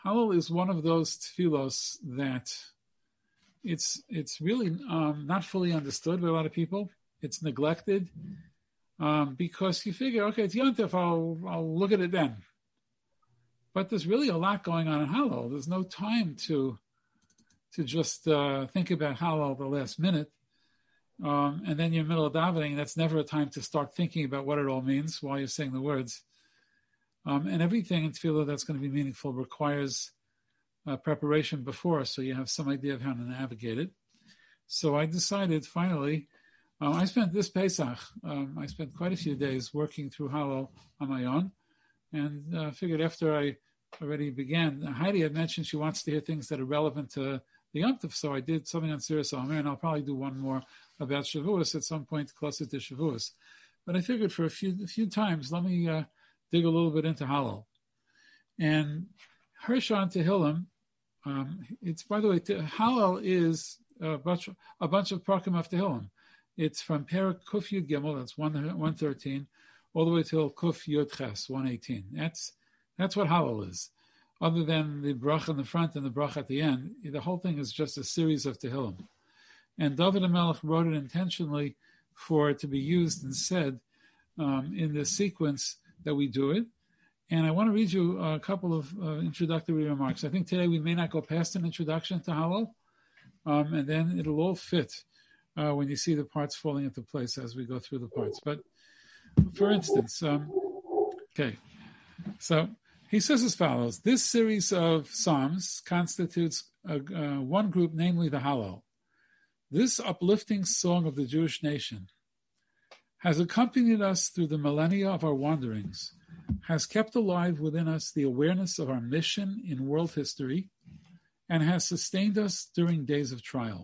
Hallel is one of those tefillos that it's really not fully understood by a lot of people. It's neglected because you figure, okay, it's Yom Tov, I'll look at it then. But there's really a lot going on in Hallel. There's no time to just think about Hallel the last minute. And then you're in the middle of davening. That's never a time to start thinking about what it all means while you're saying the words. And everything in tefillah that's going to be meaningful requires preparation before, so you have some idea of how to navigate it. So I decided finally, I spent this Pesach, I spent quite a few days working through Hallel on my own, and figured after I already began, Heidi had mentioned she wants to hear things that are relevant to the Yom Tov, so I did something on Sirius Omer, and I'll probably do one more about Shavuos at some point closer to Shavuos. But I figured for a few times, let me dig a little bit into Hallel. And Hershon Tehillim, it's, by the way, Hallel is a bunch of Prakim of Tehillim. It's from Perek Kuf Yud Gimel, that's 113, all the way till Kuf Yud Ches, 118. That's what Hallel is. Other than the brach in the front and the brach at the end, the whole thing is just a series of Tehillim. And David HaMelech wrote it intentionally for it to be used and said in the sequence that we do it. And I want to read you a couple of introductory remarks. I think today we may not go past an introduction to Hallel, and then it'll all fit when you see the parts falling into place as we go through the parts. But for instance, okay, so he says as follows: this series of Psalms constitutes one group, namely the Hallel. This uplifting song of the Jewish nation has accompanied us through the millennia of our wanderings, has kept alive within us the awareness of our mission in world history, and has sustained us during days of trial.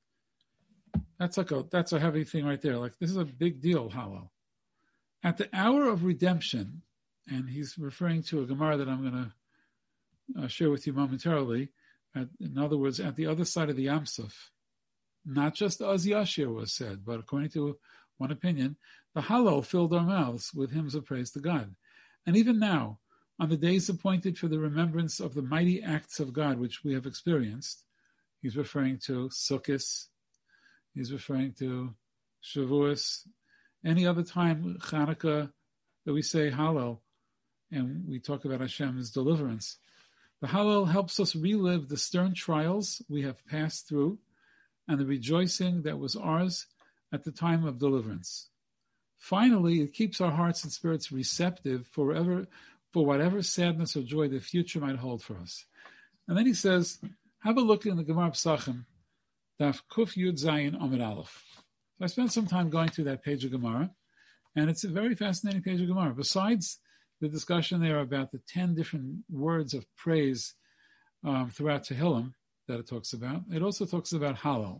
That's a heavy thing right there. Like, this is a big deal, Hallel. At the hour of redemption, and he's referring to a Gemara that I'm going to share with you momentarily. In other words, at the other side of the Yam Suf, not just Az Yashir was said, but according to one opinion, the Hallel filled our mouths with hymns of praise to God. And even now, on the days appointed for the remembrance of the mighty acts of God which we have experienced, he's referring to Sukkot, he's referring to Shavuos, any other time, Chanukah, that we say Hallel, and we talk about Hashem's deliverance. The Hallel helps us relive the stern trials we have passed through and the rejoicing that was ours at the time of deliverance. Finally, it keeps our hearts and spirits receptive for whatever sadness or joy the future might hold for us. And then he says, have a look in the Gemara Pesachim, Daf Kuf Yud Zayin Amud Aleph. So I spent some time going through that page of Gemara, and it's a very fascinating page of Gemara. Besides the discussion there about the 10 different words of praise throughout Tehillim that it talks about, it also talks about Hallel.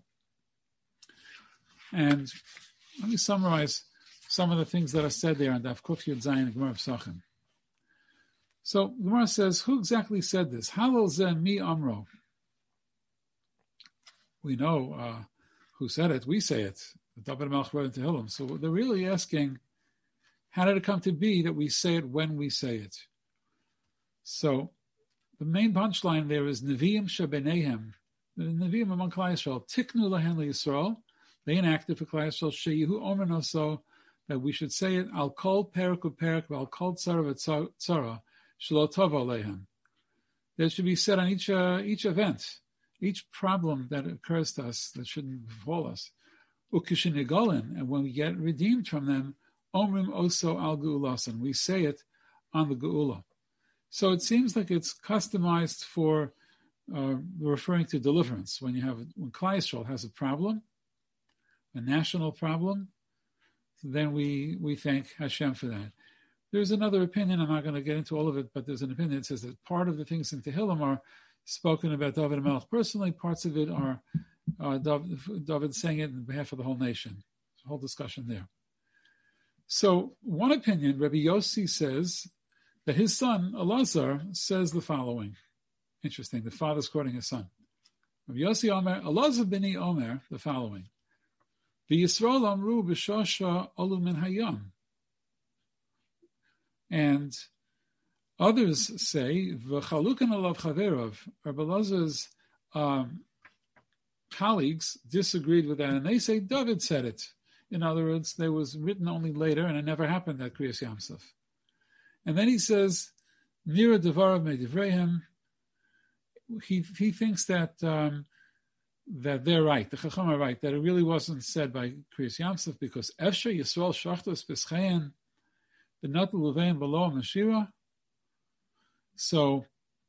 And let me summarize some of the things that are said there on Daf Kuf Yud Zayin Gemara Pesachim. So Gemara says, who exactly said this? Hallel Zeh Mi Amro. We know who said it. We say it. The David HaMelech wrote into Tehillim. So they're really asking, how did it come to be that we say it when we say it? So the main punchline there is Nevi'im Shebenehem. The Nevi'im among Klal Yisrael, Tiknu Lahen Yisrael. They enacted for Klal Yisrael, Sheyihu Omer Noso, that we should say it, Al Kol Perek Uperek, Al Kol Tzara V'Tzara, Shelo Tovo Lehem. That should be said on each event, each problem that occurs to us that shouldn't befall us. Ukishinigolin, and when we get redeemed from them, Omrim Oso Al Geulasan, we say it on the Geula. So it seems like it's customized for referring to deliverance. When Klal Yisrael has a problem, a national problem, then we thank Hashem for that. There's another opinion, I'm not going to get into all of it, but there's an opinion that says that part of the things in Tehillim are spoken about David HaMelech personally, parts of it are David saying it on behalf of the whole nation. There's a whole discussion there. So one opinion, Rabbi Yossi says that his son, Elazar, says the following. Interesting, the father's quoting his son. Rabbi Yossi Omer, Elazar bini Omer, the following. V'Yisrael amru b'shosha olu min hayam. And Others say, V'chalukan alav chaverov, Rabbi Elazar's colleagues disagreed with that, and they say David said it. In other words, there was written only later, and it never happened at Kriyas Yamsuf. And then he says, Nira devarav me'divreihem. He thinks that that they're right, the Chacham are right, that it really wasn't said by Kriyas Yamsuf, because Efsher Yisrael Shachtos Peschayan B'Natul Levein B'Lo Meshira. So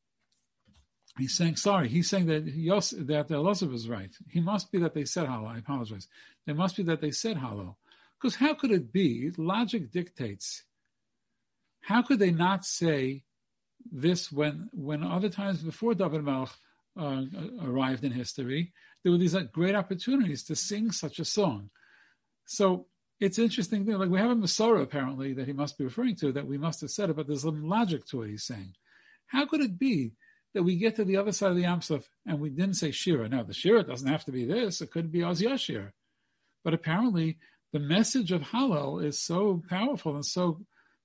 he's saying that that Elazar was right. He must be that they said Hallel. I apologize. They must be that they said Hallel. Because how could it be? Logic dictates. How could they not say this when other times before David Melech arrived in history, there were these great opportunities to sing such a song? So it's interesting. Like we have a Masorah apparently that he must be referring to, that we must have said it, but there's some logic to what he's saying. How could it be that we get to the other side of the Yam Suf and we didn't say Shira? Now, the Shira doesn't have to be this. It could be Oz Yashir. But apparently, the message of Hallel is so powerful and so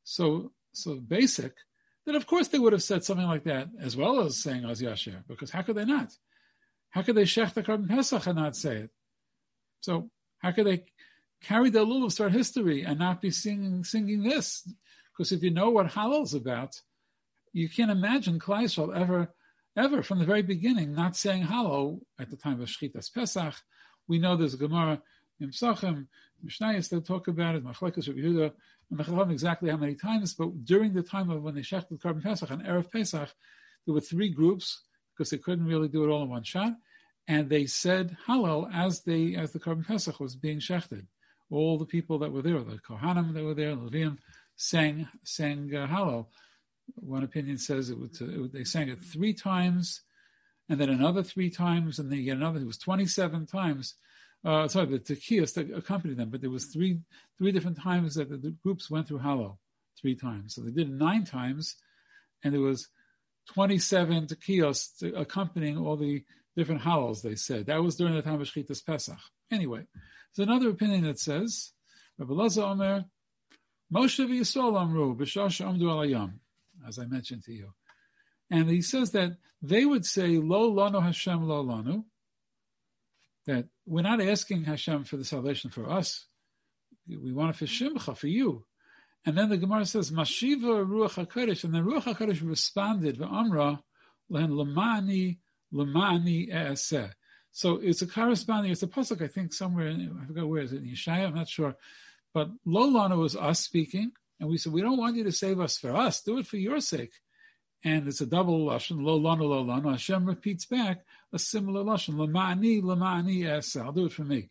basic that, of course, they would have said something like that as well as saying Oz Yashir, because how could they not? How could they Shech the Korban Pesach and not say it? So how could they carry the lulav, start history, and not be singing this? Because if you know what Hallel is about, you can't imagine Klal Yisrael ever from the very beginning not saying Hallel at the time of Shchitas Pesach. We know there's a Gemara in Psachim, Mishnayos that talk about it, Machlekes Rabbi Yehuda, and the Chachamim exactly how many times, but during the time of when they shechted Korban Pesach on Erev Pesach, there were three groups because they couldn't really do it all in one shot, and they said Hallel as the Korban Pesach was being shechted. All the people that were there, the Kohanim that were there, the Leviim, sang Hallel. One opinion says they sang it 3 times, and then another 3 times, and then again another. It was 27 times. The Tekiyos that accompanied them, but there was three different times that the groups went through Hallel 3 times. So they did it 9 times, and there was 27 Tekiyos accompanying all the different Hallels. They said that was during the time of Shchitas Pesach. Anyway, there's another opinion that says Rabbi Elazar Omer Moshe v'Yisrael Amru b'Shasha Amdu Al Hayam, as I mentioned to you. And he says that they would say, Lo lanu Hashem, lo lanu, that we're not asking Hashem for the salvation for us. We want it for Shimcha, for you. And then the Gemara says, Mashiva Ruach HaKodesh, and then Ruach HaKodesh responded, V'amra, Lemani e'aseh. So it's a corresponding, it's a pasuk, I think, somewhere, I forgot where, is it in Yeshaya? I'm not sure. But Lo lanu was us speaking, and we said, we don't want you to save us for us. Do it for your sake. And it's a double lashon, lo lanu, lo lanu. Hashem repeats back a similar lashon, lema'ani eseh. I'll do it for me.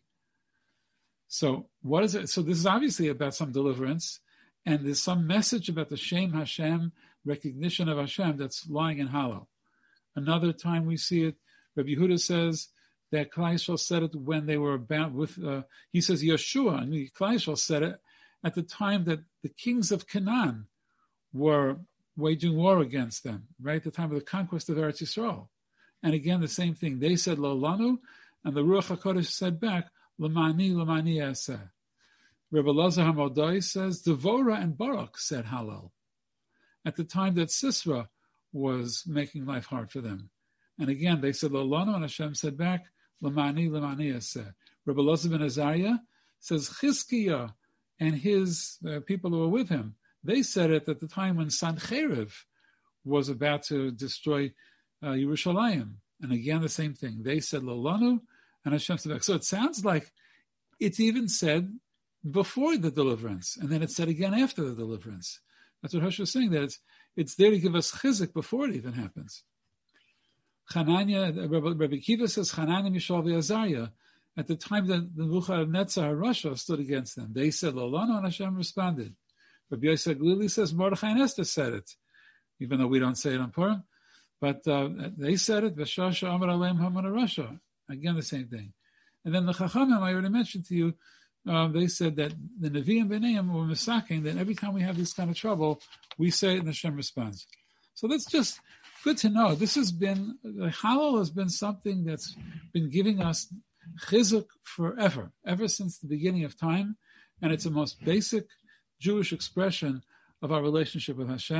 So what is it? So this is obviously about some deliverance, and there's some message about the Shem Hashem, recognition of Hashem that's lying in Hallel. Another time we see it, Rabbi Yehuda says that Klal Yisrael said it when they were about with, he says Yeshua, and Klal Yisrael said it at the time that the kings of Canaan were waging war against them, right? At the time of the conquest of Eretz Yisrael. And again, the same thing. They said, Lo lanu, and the Ruach HaKodesh said back, Lemani eseh. Rabbi Elazar HaMordai says, Devorah and Barak said Hallel at the time that Sisera was making life hard for them. And again, they said, Lo lanu, and Hashem said back, Lemani eseh. Rabbi Elazar ben Azariah says, Chizkiah and his people who were with him, they said it at the time when Sancheriv was about to destroy Yerushalayim. And again, the same thing. They said, Lo lanu, and Hashem said back. So it sounds like it's even said before the deliverance, and then it's said again after the deliverance. That's what Hosh was saying, that it's there to give us chizik before it even happens. Hanania, Rabbi Kiva says, Hanania, Mishael, Azariah, at the time that the Nebuchadnezzar Russia stood against them, they said, Lo lanu, and Hashem responded. Rabbi Yosef Glili says Mordechai and Esther said it, even though we don't say it on Purim, but they said it. V'shasha Amar Aleim Haman Russia. Again, the same thing. And then the Chachamim, I already mentioned to you, they said that the Nevi'im B'neiim were misaking that every time we have this kind of trouble, we say it and Hashem responds. So that's just good to know. This has been, the Hallel has been something that's been giving us chizuk forever, ever since the beginning of time, and it's the most basic Jewish expression of our relationship with Hashem,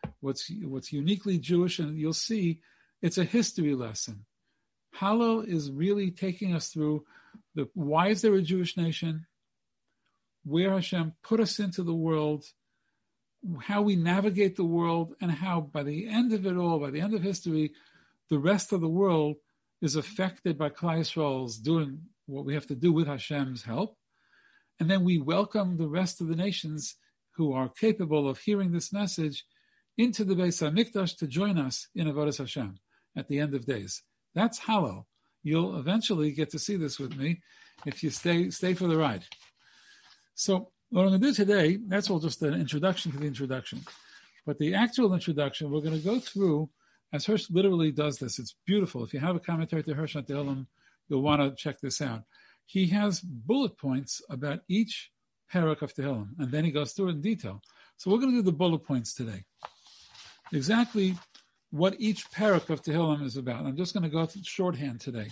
what's uniquely Jewish, and you'll see it's a history lesson. Hallel is really taking us through why is there a Jewish nation, where Hashem put us into the world, how we navigate the world, and how by the end of it all, by the end of history, the rest of the world is affected by Klal Yisrael's doing what we have to do with Hashem's help. And then we welcome the rest of the nations who are capable of hearing this message into the Beis HaMikdash to join us in Avodas Hashem at the end of days. That's Hallel. You'll eventually get to see this with me if you stay for the ride. So what I'm going to do today, that's all just an introduction to the introduction. But the actual introduction, we're going to go through, as Hirsch literally does this. It's beautiful. If you have a commentary to Hirsch on Tehillim, you'll want to check this out. He has bullet points about each parak of Tehillim, and then he goes through it in detail. So we're going to do the bullet points today. Exactly what each parak of Tehillim is about. I'm just going to go through shorthand today.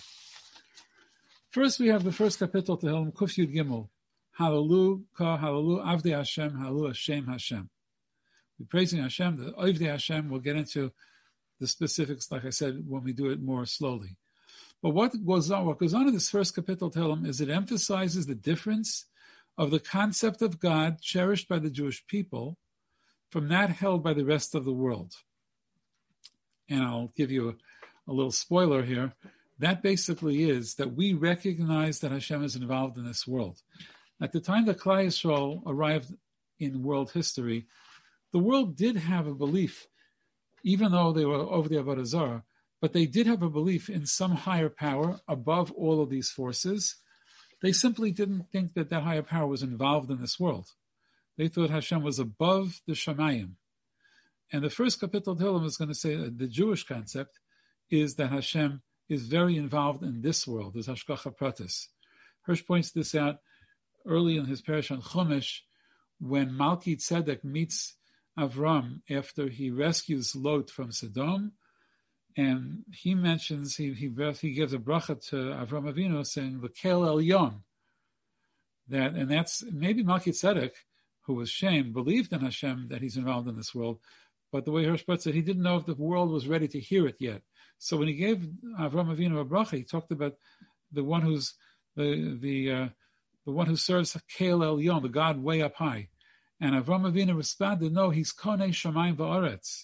First, we have the first kapitel Tehillim, Kuf Yud Gimel. Hallelu, Ka, Hallelu, Avdei Hashem, Hallelu Hashem, Hashem. We're praising Hashem, the Avdei Hashem. We'll get into the specifics, like I said, when we do it more slowly. But what goes on in this first kapitel Tehillim is it emphasizes the difference of the concept of God cherished by the Jewish people from that held by the rest of the world. And I'll give you a little spoiler here. That basically is that we recognize that Hashem is involved in this world. At the time that Klal Yisrael arrived in world history, the world did have a belief, even though they were over the Avodah Zarah, but they did have a belief in some higher power above all of these forces. They simply didn't think that that higher power was involved in this world. They thought Hashem was above the Shamayim. And the first kapitel Tehillim is going to say that the Jewish concept is that Hashem is very involved in this world. There's Hashgacha Pratis. Hirsch points this out early in his Parish on Chumash, when Malki Tzedek meets Avram after he rescues Lot from Sodom, and he mentions, he gives a bracha to Avram Avinu saying, L'kel Elyon. And that's, maybe Malki Tzedek, who was shamed, believed in Hashem that he's involved in this world, but the way Hirsch puts it, he didn't know if the world was ready to hear it yet. So when he gave Avram Avinu a bracha, he talked about the one who's the one who serves Kel Elyon, the God way up high. And Avram Avinu responded, no, he's Konei Shamayim Va'aretz.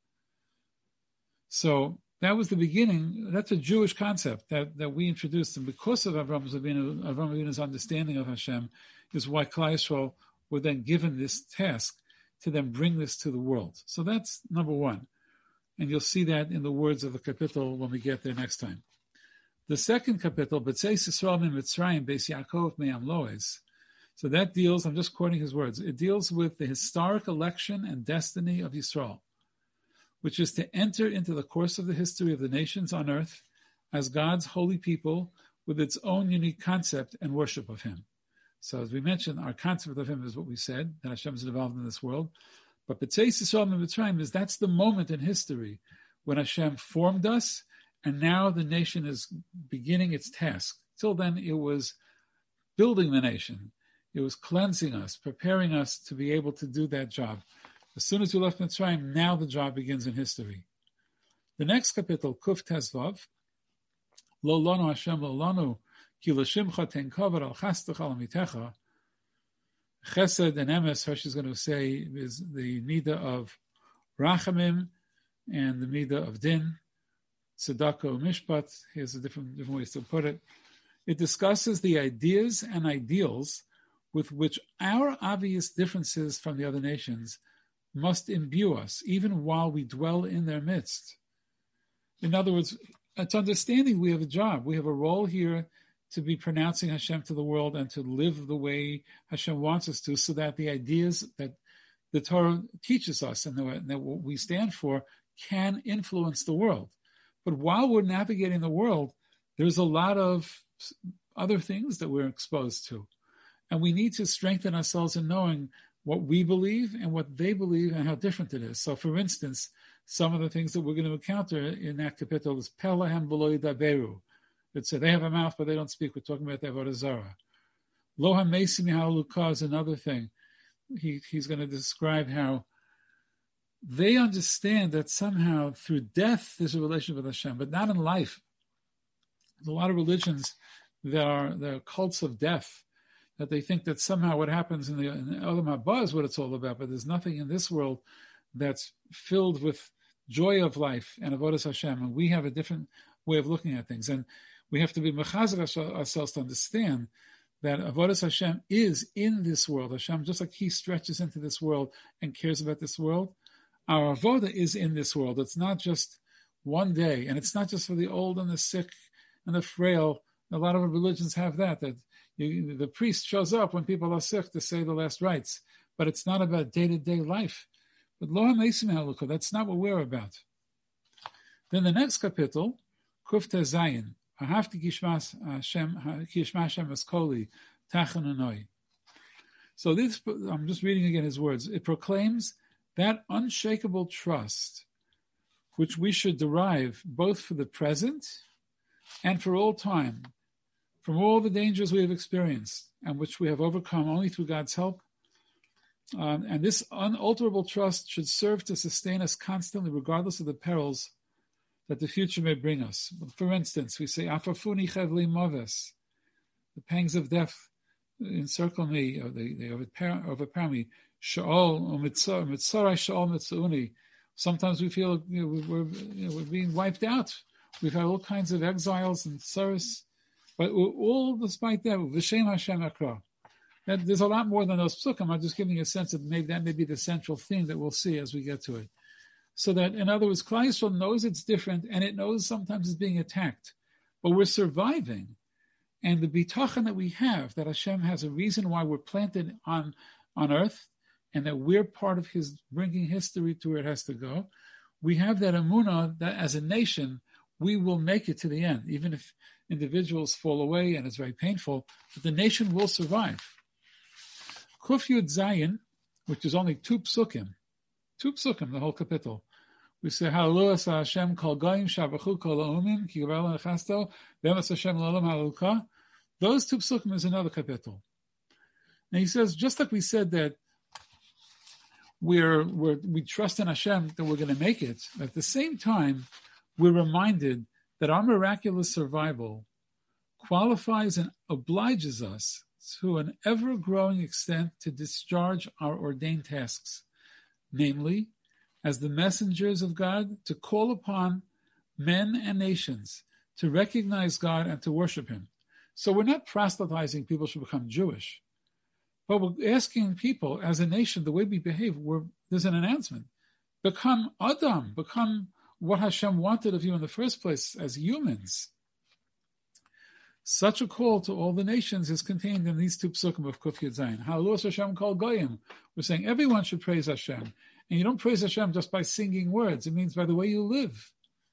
So that was the beginning. That's a Jewish concept that we introduced. And because of Avram Avinu's understanding of Hashem is why Klal Yisrael were then given this task to then bring this to the world. So that's number one. And you'll see that in the words of the kapitel when we get there next time. The second kapitel, B'tzeis Yisrael min Mitzrayim, Beis Yaakov me'am Loez. So that deals, I'm just quoting his words, it deals with the historic election and destiny of Yisrael, which is to enter into the course of the history of the nations on earth as God's holy people with its own unique concept and worship of Him. So as we mentioned, our concept of Him is what we said, that Hashem is involved in this world. But B'tzeis Yisrael min Mitzrayim is that's the moment in history when Hashem formed us, and now the nation is beginning its task. Till then, it was building the nation. It was cleansing us, preparing us to be able to do that job. As soon as we left Mitzrayim, now the job begins in history. The next kapitel, Kuf Tezvav, Lo lanu Hashem lo lanu, ki l'shimcha ten kavod al chastecha al mitecha. Chesed and emes, Hirsch is going to say, is the midah of rachamim and the midah of din. Tzedakah mishpat, here's a different ways to put it. It discusses the ideas and ideals with which our obvious differences from the other nations must imbue us, even while we dwell in their midst. In other words, it's understanding we have a job. We have a role here to be pronouncing Hashem to the world and to live the way Hashem wants us to, so that the ideas that the Torah teaches us and that what we stand for can influence the world. But while we're navigating the world, there's a lot of other things that we're exposed to. And we need to strengthen ourselves in knowing what we believe and what they believe and how different it is. So, for instance, some of the things that we're going to encounter in that kapitel is Pelahem v'lo yidaberu. It's they have a mouth, but they don't speak. We're talking about the Avodah Zarah. Lo hamesim yahaluka is another thing. He's going to describe how they understand that somehow through death there's a relationship with Hashem, but not in life. There's a lot of religions that are cults of death, that they think that somehow what happens in the Olam Haba is what it's all about, but there's nothing in this world that's filled with joy of life and avodas Hashem, and we have a different way of looking at things, and we have to be mechazer ourselves to understand that avodas Hashem is in this world. Hashem, just like He stretches into this world and cares about this world, our avodah is in this world. It's not just one day, and it's not just for the old and the sick and the frail. A lot of religions have that the priest shows up when people are sick to say the last rites, but it's not about day-to-day life. But lo ha-meisim haluka, that's not what we're about. Then the next kapitel, Kuf Tei Zayin, Ahavti Kishmas Hashem Eskoli Tachan Anoi. So this, I'm just reading again his words. It proclaims that unshakable trust which we should derive both for the present and for all time, from all the dangers we have experienced and which we have overcome only through God's help. And this unalterable trust should serve to sustain us constantly, regardless of the perils that the future may bring us. For instance, we say, Afafuni chevli moves, the pangs of death encircle me, or they overpower me. Sha'ol, mitzarai sha'ol mitzauni. Sometimes we feel we're being wiped out. We've had all kinds of exiles and sorrows, but all despite that, v'shem Hashem akra. There's a lot more than those psukim. I'm just giving you a sense of maybe that may be the central theme that we'll see as we get to it. So that, in other words, Klal Yisrael knows it's different, and it knows sometimes it's being attacked, but we're surviving. And the bitachon that we have, that Hashem has a reason why we're planted on earth, and that we're part of His bringing history to where it has to go. We have that emunah that as a nation, we will make it to the end, even if individuals fall away and it's very painful, but the nation will survive. Kuf Yud Zayin, which is only two psukim, the whole kapitel. We say, Hallelujah Hashem kol goyim shavachu kol ha'umim ki gavral nechasto v'emes Hashem l'olam ha'aluka. Those two psukim is another kapitel. And he says, just like we said that we trust in Hashem that we're going to make it, at the same time, we're reminded that our miraculous survival qualifies and obliges us to an ever-growing extent to discharge our ordained tasks, namely, as the messengers of God, to call upon men and nations to recognize God and to worship Him. So we're not proselytizing people should become Jewish, but we're asking people as a nation, the way we behave, there's an announcement. Become Adam, become what Hashem wanted of you in the first place as humans. Such a call to all the nations is contained in these two psukim of Kuf Yud Zayin. Hallelujah Hashem kol goyim. We're saying everyone should praise Hashem. And you don't praise Hashem just by singing words. It means by the way you live.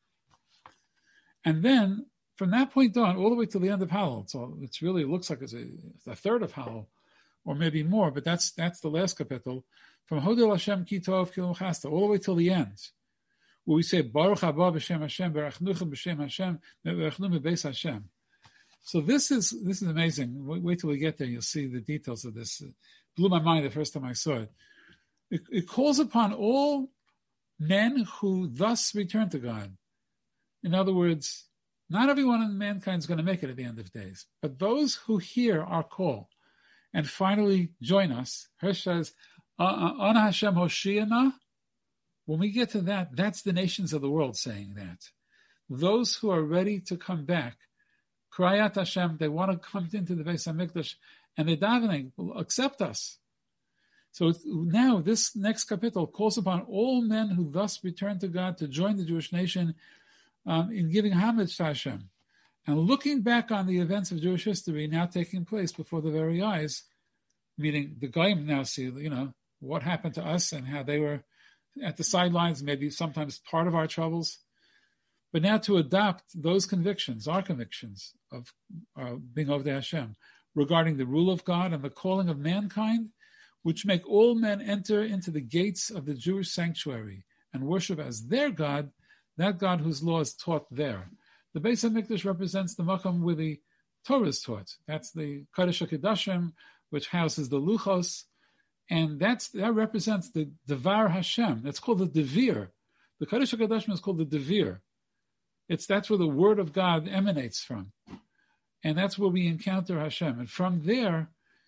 And then, from that point on, all the way to the end of Hallel, so it really looks like it's a third of Hallel, or maybe more, but that's the last kapitel. From Hodel Hashem ki tov ki l'chasta, all the way till the end, where we say, Baruch haba b'shem Hashem, berachnucha b'shem Hashem, berachnu b'beis Hashem. So this is amazing. Wait till we get there. You'll see the details of this. It blew my mind the first time I saw it. It calls upon all men who thus return to God. In other words, not everyone in mankind is going to make it at the end of days, but those who hear our call and finally join us. Hirsch says, Ana Hashem Hoshiana. When we get to that, that's the nations of the world saying that. Those who are ready to come back, Krayat Hashem, they want to come into the Beis HaMikdash, and they're davening, accept us. So now this next kapitel calls upon all men who thus return to God to join the Jewish nation in giving homage to Hashem. And looking back on the events of Jewish history now taking place before the very eyes, meaning the Goyim now see, what happened to us and how they were at the sidelines, maybe sometimes part of our troubles. But now to adopt those convictions, our convictions of being over to Hashem, regarding the rule of God and the calling of mankind, which make all men enter into the gates of the Jewish sanctuary and worship as their God, that God whose law is taught there. The Beis HaMikdash represents the Makam where the Torah is taught. That's the Kodesh HaKodashim, which houses the Luchos, And that represents the Devar Hashem. That's called the Devir. The Kodesh HaKadoshim is called the Devir. That's where the word of God emanates from. And that's where we encounter Hashem. And from there,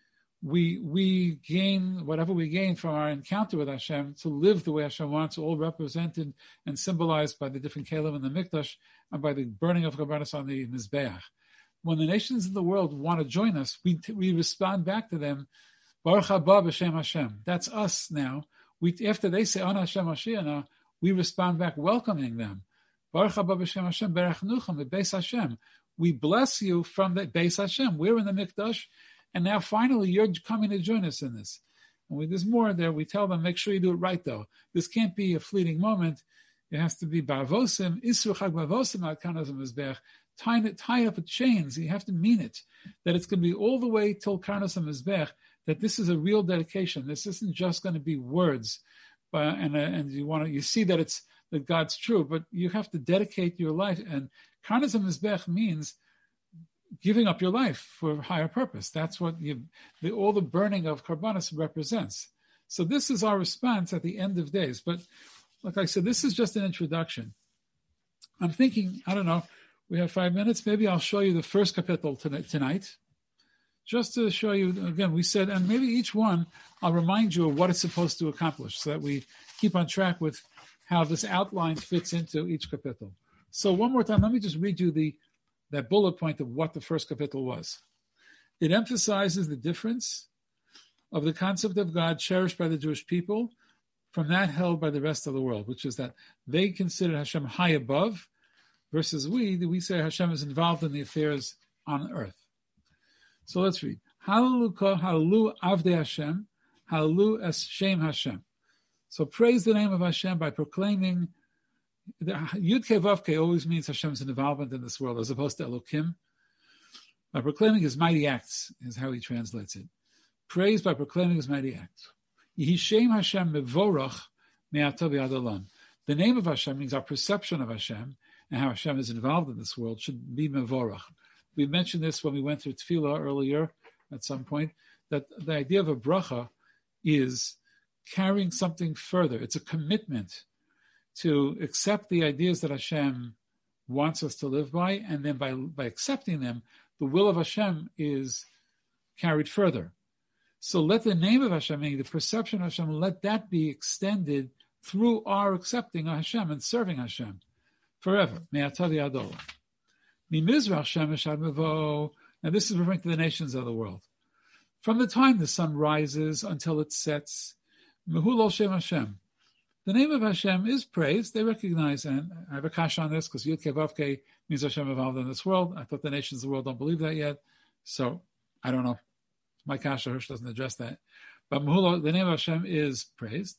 we gain whatever we gain from our encounter with Hashem to live the way Hashem wants, all represented and symbolized by the different kelim in the Mikdash and by the burning of Karbanos on the Mizbeach. When the nations of the world want to join us, we respond back to them, Baruch haba b'shem Hashem. That's us now. After they say, Ana Hashem Mashiach, we respond back welcoming them. Baruch haba b'shem Hashem, berachnuchem, beis Hashem. We bless you from the Beis Hashem. We're in the Mikdash, and now finally you're coming to join us in this. And there's more there. We tell them, make sure you do it right, though. This can't be a fleeting moment. It has to be ba'avosim, isru chag ba'avosim ad kanas mizbech. Tie up with chains. You have to mean it. That it's going to be all the way till karnas mizbech. That this is a real dedication. This isn't just going to be words, and you see that God's true, but you have to dedicate your life. And Karnas HaMizbech means giving up your life for a higher purpose. That's what all the burning of Karbanos represents. So this is our response at the end of days. But like I said, this is just an introduction. I'm thinking, I don't know, we have 5 minutes. Maybe I'll show you the first kapitel tonight. Just to show you, again, we said, and maybe each one, I'll remind you of what it's supposed to accomplish so that we keep on track with how this outline fits into each kapitel. So one more time, let me just read you that bullet point of what the first kapitel was. It emphasizes the difference of the concept of God cherished by the Jewish people from that held by the rest of the world, which is that they consider Hashem high above, versus we say Hashem is involved in the affairs on earth. So let's read. Hallelu avdei Hashem, hallelu es shem Hashem. So praise the name of Hashem by proclaiming. Yud Kei Vav Kei always means Hashem's involvement in this world, as opposed to Elokim. By proclaiming His mighty acts is how he translates it. Praise by proclaiming His mighty acts. Yehi Shem Hashem mevorach me'ata v'ad olam. The name of Hashem means our perception of Hashem and how Hashem is involved in this world should be mevorach. We mentioned this when we went through Tefillah earlier at some point, that the idea of a bracha is carrying something further. It's a commitment to accept the ideas that Hashem wants us to live by, and then by accepting them, the will of Hashem is carried further. So let the name of Hashem, meaning the perception of Hashem, let that be extended through our accepting of Hashem and serving Hashem forever. Me'ata v'ad olam. Mimizrach shemesh ad mevo. Now this is referring to the nations of the world. From the time the sun rises until it sets, mehul Shem Hashem. The name of Hashem is praised. They recognize, and I have a kasha on this because Yud Kei Vav Kei means Hashem involved in this world. I thought the nations of the world don't believe that yet, so I don't know. My kasha Hirsch doesn't address that. But Mehulo, the name of Hashem is praised.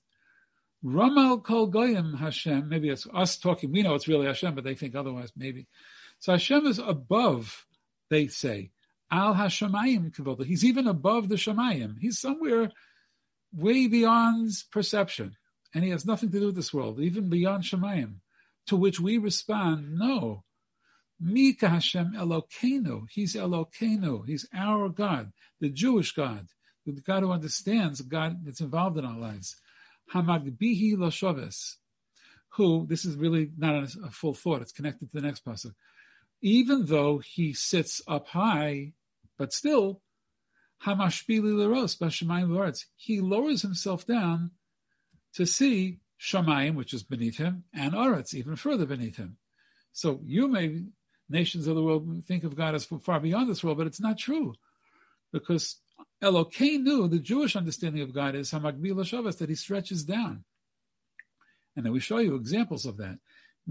Ramal Kol Goyim Hashem. Maybe it's us talking. We know it's really Hashem, but they think otherwise. Maybe. So Hashem is above. They say Al Hashemayim Kavod. He's even above the Shemayim. He's somewhere way beyond perception. And he has nothing to do with this world, even beyond Shemayim, to which we respond, no. Mika Hashem Elokeinu. He's Elokeinu. He's our God, the Jewish God, the God who understands, the God that's involved in our lives. Hamagbihi Lashoves, who, this is really not a full thought, it's connected to the next pasuk. Even though he sits up high, but still, Hamashpili Leros, Bashemayim Lords, he lowers himself down to see Shamayim, which is beneath him, and Aretz, even further beneath him. So nations of the world, think of God as far beyond this world, but it's not true. Because Elokeinu, the Jewish understanding of God, is Hamagbi Lashavas, that he stretches down. And then we show you examples of that.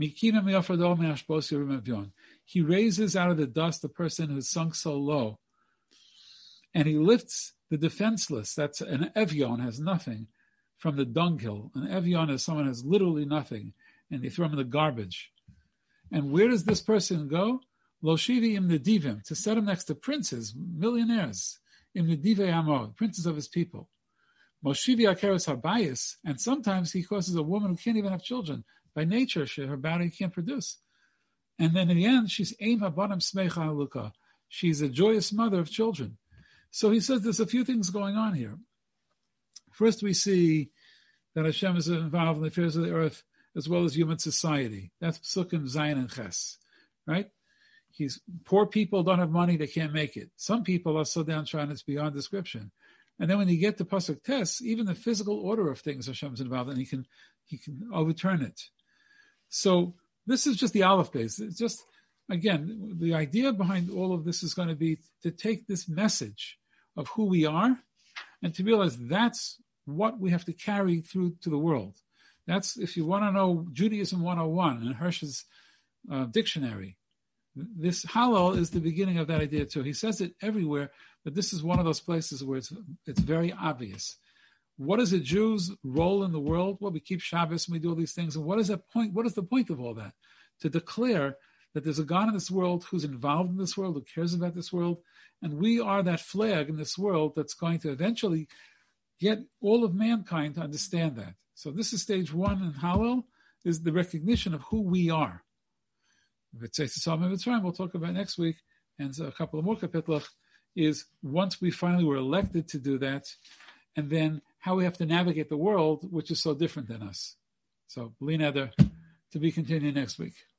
He raises out of the dust the person who's sunk so low. And he lifts the defenseless, that's an Evyon, has nothing, from the dunghill. An Evyon is someone who has literally nothing, and they throw him in the garbage. And where does this person go? Loshivi im nedivim, to set him next to princes, millionaires, im nedivei amo, princes of his people. Moshivi akeres habayis, and sometimes he causes a woman who can't even have children. By nature, her body can't produce. And then in the end, she's Eim habanim smecha haluka. She's a joyous mother of children. So he says there's a few things going on here. First, we see that Hashem is involved in the affairs of the earth as well as human society. That's Psukim Zayin and Ches, right? Poor people don't have money, they can't make it. Some people are so downtrodden, it's beyond description. And then when you get to Pasuk Tes, even the physical order of things Hashem is involved in, he can overturn it. So this is just the Aleph base. It's just, again, the idea behind all of this is going to be to take this message of who we are and to realize that's what we have to carry through to the world. That's, if you want to know Judaism 101 in Hirsch's dictionary, this Hallel is the beginning of that idea too. He says it everywhere, but this is one of those places where it's very obvious. What is a Jew's role in the world? Well, we keep Shabbos and we do all these things. And what is the point? What is the point of all that? To declare that there's a God in this world who's involved in this world, who cares about this world, and we are that flag in this world that's going to eventually get all of mankind to understand that. So this is stage one in Hallel, is the recognition of who we are. We'll talk about next week, and a couple of more kapitlos, is once we finally were elected to do that, and then how we have to navigate the world, which is so different than us. So, Bli Neder, to be continued next week.